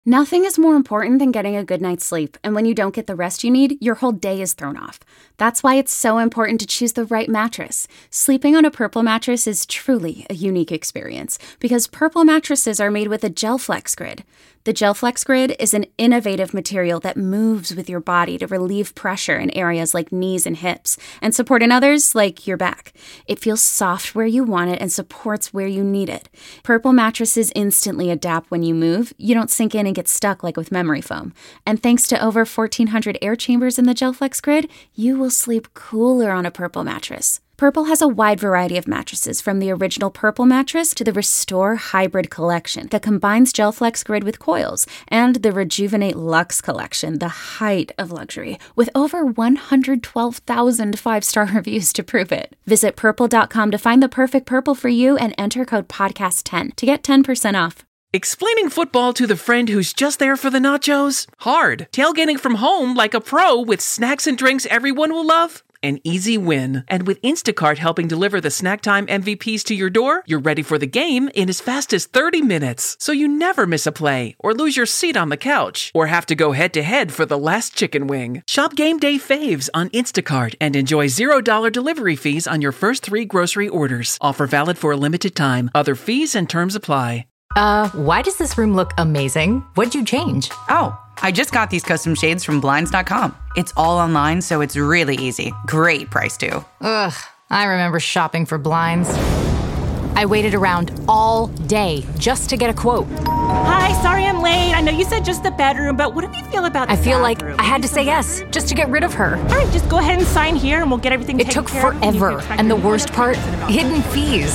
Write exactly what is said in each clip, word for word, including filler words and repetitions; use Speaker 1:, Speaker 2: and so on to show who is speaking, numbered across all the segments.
Speaker 1: Nothing is more important than getting a good night's sleep, and when you don't get the rest you need, your whole day is thrown off. That's why it's so important to choose the right mattress. Sleeping on a Purple mattress is truly a unique experience, because Purple mattresses are made with a GelFlex Grid. The GelFlex Grid is an innovative material that moves with your body to relieve pressure in areas like knees and hips, and support in others like your back. It feels soft where you want it and supports where you need it. Purple mattresses instantly adapt when you move. You don't sink in and get stuck like with memory foam. And thanks to over fourteen hundred air chambers in the GelFlex Grid, you will sleep cooler on a Purple mattress. Purple has a wide variety of mattresses, from the original Purple mattress to the Restore Hybrid collection that combines GelFlex Grid with coils, and the Rejuvenate Luxe collection, the height of luxury, with over one hundred twelve thousand five-star reviews to prove it. Visit purple dot com to find the perfect Purple for you and enter code podcast ten to get ten percent off.
Speaker 2: Explaining football to the friend who's just there for the nachos? Hard. Tailgating from home like a pro with snacks and drinks everyone will love? An easy win. And with Instacart helping deliver the snack time M V Ps to your door, you're ready for the game in as fast as thirty minutes. So you never miss a play, or lose your seat on the couch, or have to go head-to-head for the last chicken wing. Shop Game Day Faves on Instacart and enjoy zero dollars delivery fees on your first three grocery orders. Offer valid for a limited time. Other fees and terms apply.
Speaker 3: Uh, why does this room look amazing? What'd you change?
Speaker 4: Oh, I just got these custom shades from Blinds dot com. It's all online, so it's really easy. Great price, too.
Speaker 3: Ugh, I remember shopping for blinds. I waited around all day just to get a quote.
Speaker 5: Hi, sorry I'm late. I know you said just the bedroom, but what do you feel about the
Speaker 3: I feel
Speaker 5: bathroom?
Speaker 3: like I had to say yes, just to get rid of her.
Speaker 5: All right, just go ahead and sign here and we'll get everything
Speaker 3: It
Speaker 5: taken
Speaker 3: took
Speaker 5: care of.
Speaker 3: forever, and the worst part, hidden fees.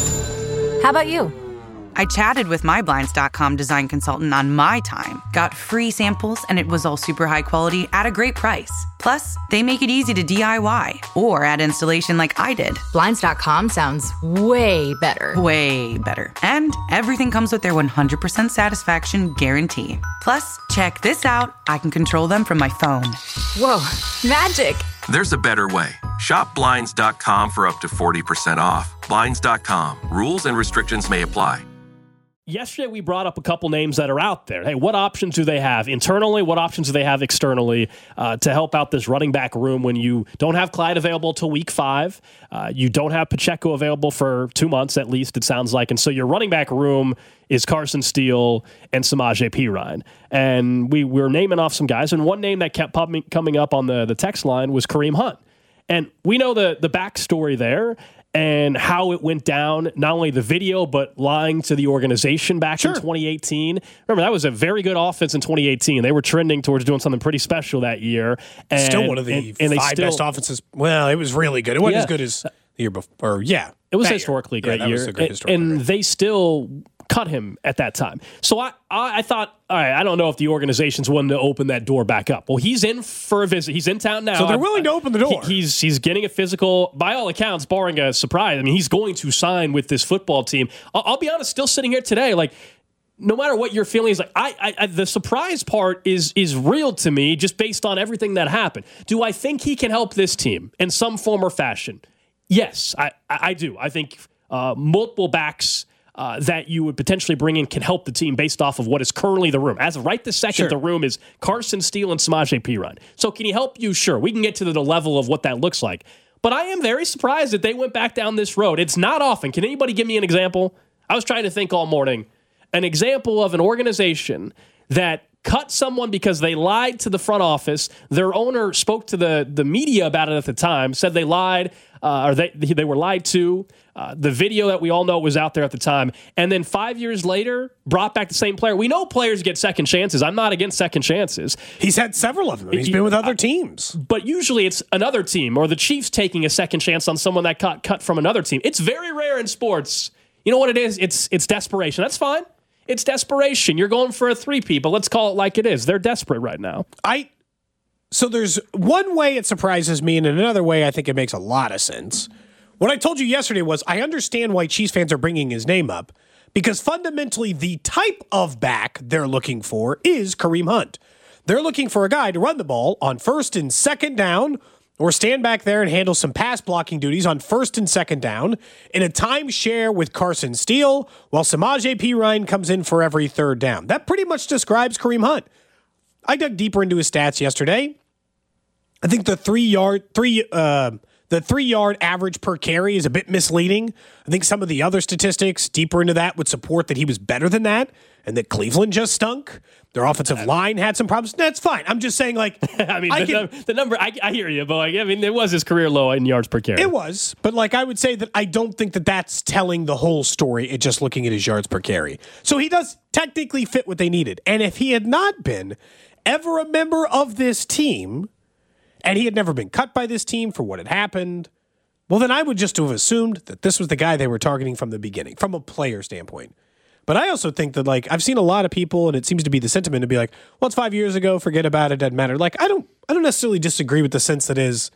Speaker 3: How about you?
Speaker 4: I chatted with my Blinds dot com design consultant on my time, got free samples, and it was all super high quality at a great price. Plus, they make it easy to D I Y or add installation like I did.
Speaker 3: Blinds dot com sounds way better.
Speaker 4: Way better. And everything comes with their one hundred percent satisfaction guarantee. Plus, check this out. I can control them from my phone.
Speaker 3: Whoa, magic.
Speaker 6: There's a better way. Shop Blinds dot com for up to forty percent off. Blinds dot com. Rules and restrictions may apply.
Speaker 7: Yesterday, we brought up a couple names that are out there. Hey, what options do they have internally? What options do they have externally uh, to help out this running back room when you don't have Clyde available till week five? Uh, you don't have Pacheco available for two months at least, it sounds like. And so your running back room is Carson Steele and Samaje Perine. And we were naming off some guys. And one name that kept popping, coming up on the, the text line was Kareem Hunt. And we know the, the backstory there and how it went down, not only the video, but lying to the organization back sure. in twenty eighteen. Remember, that was a very good offense in twenty eighteen. They were trending towards doing something pretty special that year. And,
Speaker 8: still one of the
Speaker 7: and, and
Speaker 8: five
Speaker 7: still,
Speaker 8: best offenses. Well, it was really good. It wasn't
Speaker 7: yeah.
Speaker 8: as good as the year before. Yeah.
Speaker 7: It was historically a great
Speaker 8: yeah,
Speaker 7: year.
Speaker 8: Was a great historical
Speaker 7: and
Speaker 8: year.
Speaker 7: They still cut him at that time. So I, I, I thought, all right, I don't know if the organization's willing to open that door back up. Well, he's in for a visit. He's in town now.
Speaker 8: So they're willing to open the door.
Speaker 7: He, he's he's getting a physical. By all accounts, barring a surprise, I mean, he's going to sign with this football team. I'll, I'll be honest, still sitting here today, like, no matter what your feeling is, like I, I, I, the surprise part is is real to me, just based on everything that happened. Do I think he can help this team in some form or fashion? Yes, I, I, I do. I think uh, multiple backs Uh, that you would potentially bring in can help the team based off of what is currently the room. As of right this second,
Speaker 8: sure.
Speaker 7: the room is Carson Steele and Samaje Perine. So can he help you? Sure. We can get to the, the level of what that looks like. But I am very surprised that they went back down this road. It's not often. Can anybody give me an example? I was trying to think all morning. An example of an organization that cut someone because they lied to the front office. Their owner spoke to the, the media about it at the time, said they lied, uh, or they they were lied to. Uh, the video that we all know was out there at the time. And then five years later, brought back the same player. We know players get second chances. I'm not against second chances.
Speaker 8: He's had several of them. He's been with other teams.
Speaker 7: But usually it's another team or the Chiefs taking a second chance on someone that got cut from another team. It's very rare in sports. You know what it is? It's it's desperation. That's fine. It's desperation. You're going for a three-peat, but let's call it like it is. They're desperate right now.
Speaker 8: I So there's one way it surprises me, and in another way I think it makes a lot of sense. What I told you yesterday was I understand why Chiefs fans are bringing his name up, because fundamentally the type of back they're looking for is Kareem Hunt. They're looking for a guy to run the ball on first and second down or stand back there and handle some pass blocking duties on first and second down in a timeshare with Carson Steele, while Samaje Perine comes in for every third down. That pretty much describes Kareem Hunt. I dug deeper into his stats yesterday. I think the three yard three uh, the three yard average per carry is a bit misleading. I think some of the other statistics deeper into that would support that he was better than that, and that Cleveland just stunk. Their offensive line had some problems. That's fine. I'm just saying, like,
Speaker 7: I mean,
Speaker 8: I
Speaker 7: the,
Speaker 8: can,
Speaker 7: num- the number. I, I hear you, but like, I mean, it was his career low in yards per carry.
Speaker 8: It was, but like, I would say that I don't think that that's telling the whole story. It's just looking at his yards per carry. So he does technically fit what they needed. And if he had not been ever a member of this team, and he had never been cut by this team for what had happened, well, then I would just have assumed that this was the guy they were targeting from the beginning, from a player standpoint. But I also think that, like, I've seen a lot of people, and it seems to be the sentiment to be like, well, it's five years ago, forget about it, doesn't matter. Like, I don't I don't necessarily disagree with the sense that is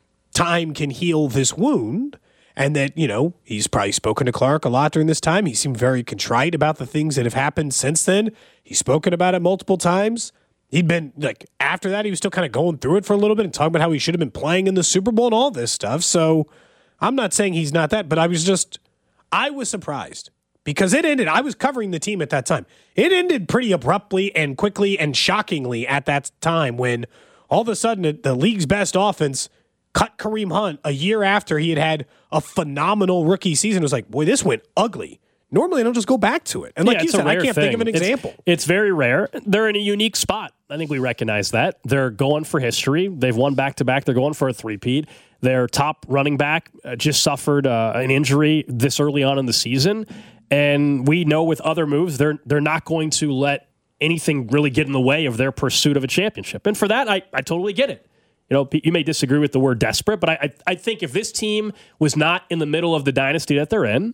Speaker 8: time can heal this wound, and that, you know, he's probably spoken to Clark a lot during this time. He seemed very contrite about the things that have happened since then. He's spoken about it multiple times. He'd been, like, after that, he was still kind of going through it for a little bit and talking about how he should have been playing in the Super Bowl and all this stuff. So I'm not saying he's not that, but I was just, I was surprised. Because it ended, I was covering the team at that time. It ended pretty abruptly and quickly and shockingly at that time when all of a sudden the league's best offense cut Kareem Hunt a year after he had had a phenomenal rookie season. It was like, boy, this went ugly. Normally, I don't just go back to it. And like
Speaker 7: yeah,
Speaker 8: you said, I can't
Speaker 7: thing.
Speaker 8: think of an example.
Speaker 7: It's, it's very rare. They're in a unique spot. I think we recognize that. They're going for history. They've won back-to-back. They're going for a three-peat. Their top running back uh, just suffered uh, an injury this early on in the season. And we know with other moves, they're they're not going to let anything really get in the way of their pursuit of a championship. And for that, I, I totally get it. You know, you may disagree with the word desperate, but I, I I think if this team was not in the middle of the dynasty that they're in,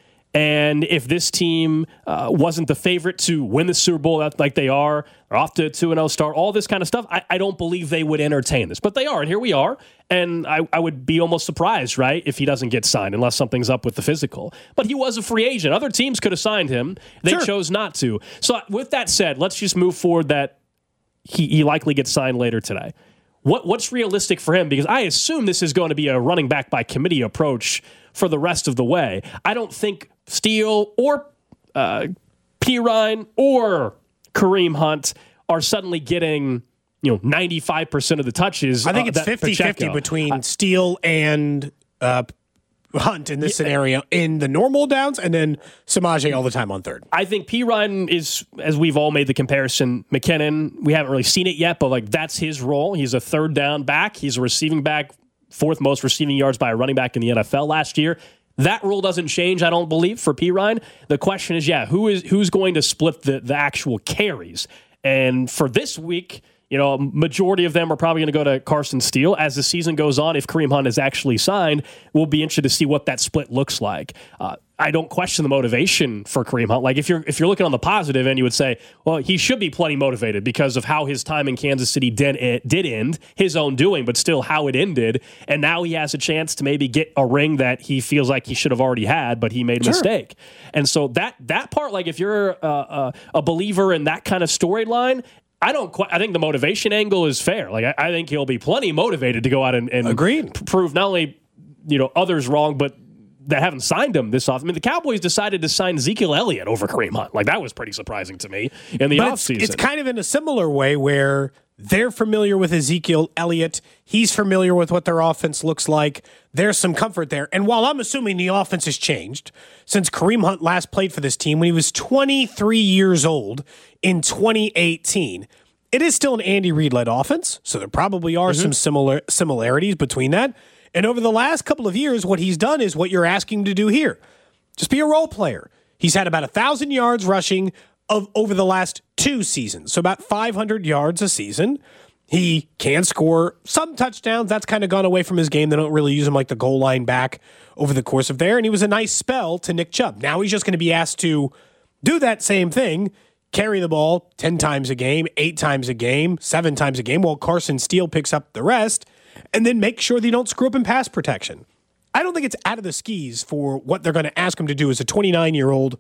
Speaker 7: and if this team uh, wasn't the favorite to win the Super Bowl like they are, they're off to a two and oh start, all this kind of stuff, I, I don't believe they would entertain this. But they are, and here we are. And I, I would be almost surprised, right, if he doesn't get signed, unless something's up with the physical. But he was a free agent. Other teams could have signed him. They sure. chose not to. So with that said, let's just move forward that he, he likely gets signed later today. What What's realistic for him? Because I assume this is going to be a running back by committee approach for the rest of the way. I don't think Steele or uh, Perine or Kareem Hunt are suddenly getting, you know, ninety-five percent of the touches.
Speaker 8: I think
Speaker 7: uh,
Speaker 8: it's fifty-fifty between uh, Steele and uh, Hunt in this yeah, scenario in the normal downs, and then Samaje all the time on third.
Speaker 7: I think Perine is, as we've all made the comparison, McKinnon, we haven't really seen it yet, but like that's his role. He's a third down back. He's a receiving back, fourth most receiving yards by a running back in the N F L last year. That rule doesn't change, I don't believe, for Perine. The question is, yeah, who is who's going to split the, the actual carries? And for this week, you know, a majority of them are probably going to go to Carson Steele. As the season goes on, if Kareem Hunt is actually signed, we'll be interested to see what that split looks like. Uh, I don't question the motivation for Kareem Hunt. Like if you're if you're looking on the positive end, you would say, well, he should be plenty motivated because of how his time in Kansas City did, did end, his own doing, but still how it ended. And now he has a chance to maybe get a ring that he feels like he should have already had, but he made a sure. mistake. And so that that part, like if you're a, a, a believer in that kind of storyline, I don't quite, I think the motivation angle is fair. Like I, I think he'll be plenty motivated to go out and, and
Speaker 8: Agreed.
Speaker 7: P- prove not only, you know, others wrong, but that haven't signed him this off. I mean, the Cowboys decided to sign Ezekiel Elliott over Kareem Hunt. Like that was pretty surprising to me in the
Speaker 8: but
Speaker 7: offseason.
Speaker 8: It's, it's kind of in a similar way where they're familiar with Ezekiel Elliott. He's familiar with what their offense looks like. There's some comfort there. And while I'm assuming the offense has changed since Kareem Hunt last played for this team when he was twenty-three years old in twenty eighteen, it is still an Andy Reid-led offense, so there probably are mm-hmm. some similar similarities between that. And over the last couple of years, what he's done is what you're asking him to do here. Just be a role player. He's had about one thousand yards rushing of over the last two seasons, so about five hundred yards a season. He can score some touchdowns. That's kind of gone away from his game. They don't really use him like the goal line back over the course of there. And he was a nice spell to Nick Chubb. Now he's just going to be asked to do that same thing, carry the ball ten times a game, eight times a game, seven times a game, while Carson Steele picks up the rest, and then make sure they don't screw up in pass protection. I don't think it's out of the skis for what they're going to ask him to do as a twenty-nine-year-old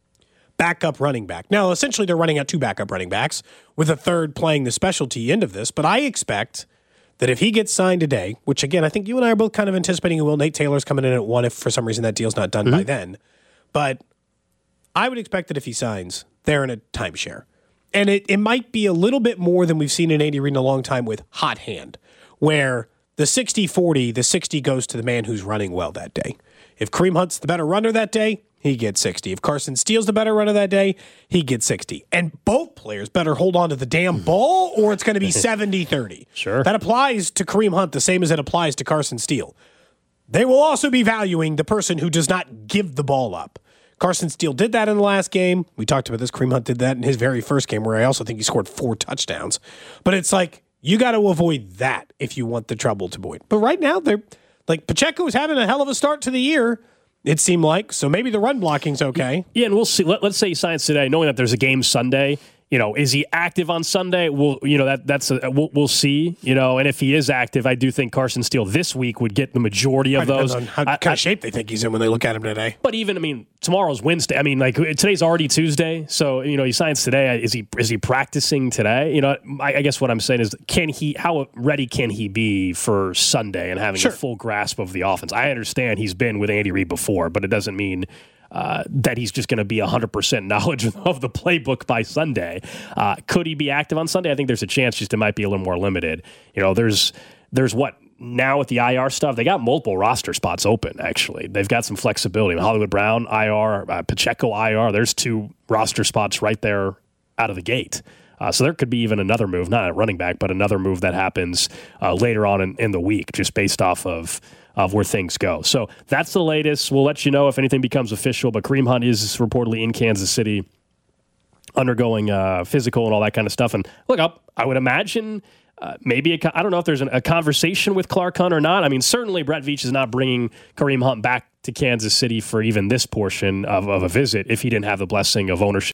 Speaker 8: backup running back. Now, essentially, they're running out two backup running backs with a third playing the specialty end of this, but I expect that if he gets signed today, which again, I think you and I are both kind of anticipating he will. Nate Taylor's coming in at one if for some reason that deal's not done mm-hmm. by then. But I would expect that if he signs, they're in a timeshare. And it, it might be a little bit more than we've seen in Andy Reid in a long time with hot hand, where the sixty forty, the sixty goes to the man who's running well that day. If Kareem Hunt's the better runner that day, he gets sixty. If Carson Steele's the better runner that day, he gets sixty. And both players better hold on to the damn ball or it's going to be seventy thirty.
Speaker 7: Sure.
Speaker 8: That applies to Kareem Hunt the same as it applies to Carson Steele. They will also be valuing the person who does not give the ball up. Carson Steele did that in the last game. We talked about this. Kareem Hunt did that in his very first game where I also think he scored four touchdowns. But it's like, you got to avoid that if you want the trouble to avoid. But right now, they're like Pacheco is having a hell of a start to the year. It seemed like, so maybe the run blocking's okay.
Speaker 7: Yeah, and we'll see. Let, let's say he signs today, knowing that there's a game Sunday. You know, is he active on Sunday? We'll, you know, that that's a, we'll, we'll see. You know, and if he is active, I do think Carson Steele this week would get the majority of those.
Speaker 8: On how
Speaker 7: I,
Speaker 8: kind
Speaker 7: I,
Speaker 8: of shape they think he's in when they look at him today.
Speaker 7: But even, I mean, tomorrow's Wednesday. I mean, like today's already Tuesday, so you know he signs today. Is he is he practicing today? You know, I, I guess what I'm saying is, can he? How ready can he be for Sunday and having
Speaker 8: sure.
Speaker 7: a full grasp of the offense? I understand he's been with Andy Reid before, but it doesn't mean. Uh, that he's just going to be one hundred percent knowledge of the playbook by Sunday. Uh, could he be active on Sunday? I think there's a chance, just it might be a little more limited. You know, there's there's what, now with the I R stuff, they got multiple roster spots open, actually. They've got some flexibility. Hollywood Brown, I R, uh, Pacheco, I R. There's two roster spots right there out of the gate. Uh, so there could be even another move, not a running back, but another move that happens uh, later on in, in the week, just based off of of where things go. So that's the latest. We'll let you know if anything becomes official, but Kareem Hunt is reportedly in Kansas City undergoing uh, physical and all that kind of stuff. And look, I'll, I would imagine uh, maybe, a, I don't know if there's an, a conversation with Clark Hunt or not. I mean, certainly Brett Veach is not bringing Kareem Hunt back to Kansas City for even this portion of, of a visit if he didn't have the blessing of ownership.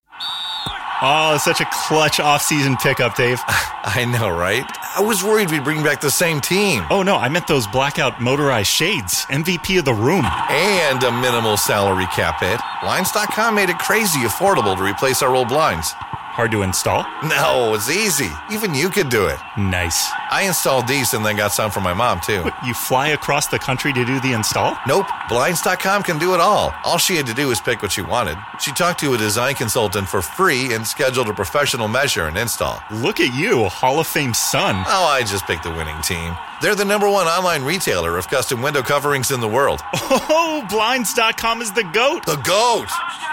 Speaker 9: Oh, such a clutch off-season pickup, Dave.
Speaker 10: I know, right? I was worried we'd bring back the same team.
Speaker 9: Oh, no, I meant those blackout motorized shades. M V P of the room.
Speaker 10: And a minimal salary cap hit. Blinds dot com made it crazy affordable to replace our old blinds.
Speaker 9: Hard to install?
Speaker 10: No, it's easy. Even you could do it.
Speaker 9: Nice.
Speaker 10: I installed these and then got some for my mom, too.
Speaker 9: What, you fly across the country to do the install?
Speaker 10: Nope. Blinds dot com can do it all. All she had to do was pick what she wanted. She talked to a design consultant for free and scheduled a professional measure and install.
Speaker 9: Look at you, Hall of Fame son.
Speaker 10: Oh, I just picked the winning team. They're the number one online retailer of custom window coverings in the world.
Speaker 9: Oh, Blinds dot com is the GOAT.
Speaker 10: The GOAT.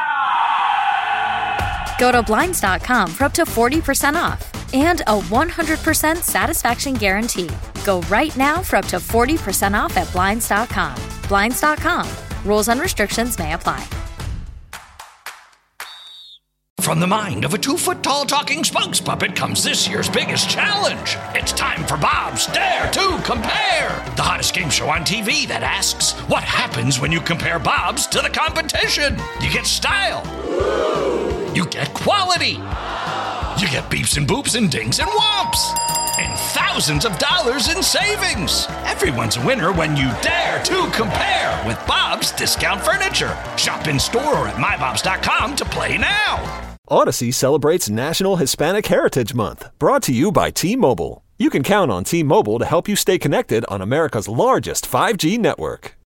Speaker 11: Go to Blinds dot com for up to forty percent off and a one hundred percent satisfaction guarantee. Go right now for up to forty percent off at Blinds dot com. Blinds dot com. Rules and restrictions may apply.
Speaker 12: From the mind of a two-foot-tall talking spokes puppet comes this year's biggest challenge. It's time for Bob's Dare to Compare, the hottest game show on T V that asks, what happens when you compare Bob's to the competition? You get style. You get quality. You get beeps and boops and dings and whomps. And thousands of dollars in savings. Everyone's a winner when you dare to compare with Bob's Discount Furniture. Shop in store or at my bobs dot com to play now.
Speaker 13: Odyssey celebrates National Hispanic Heritage Month, brought to you by T-Mobile. You can count on T-Mobile to help you stay connected on America's largest five G network.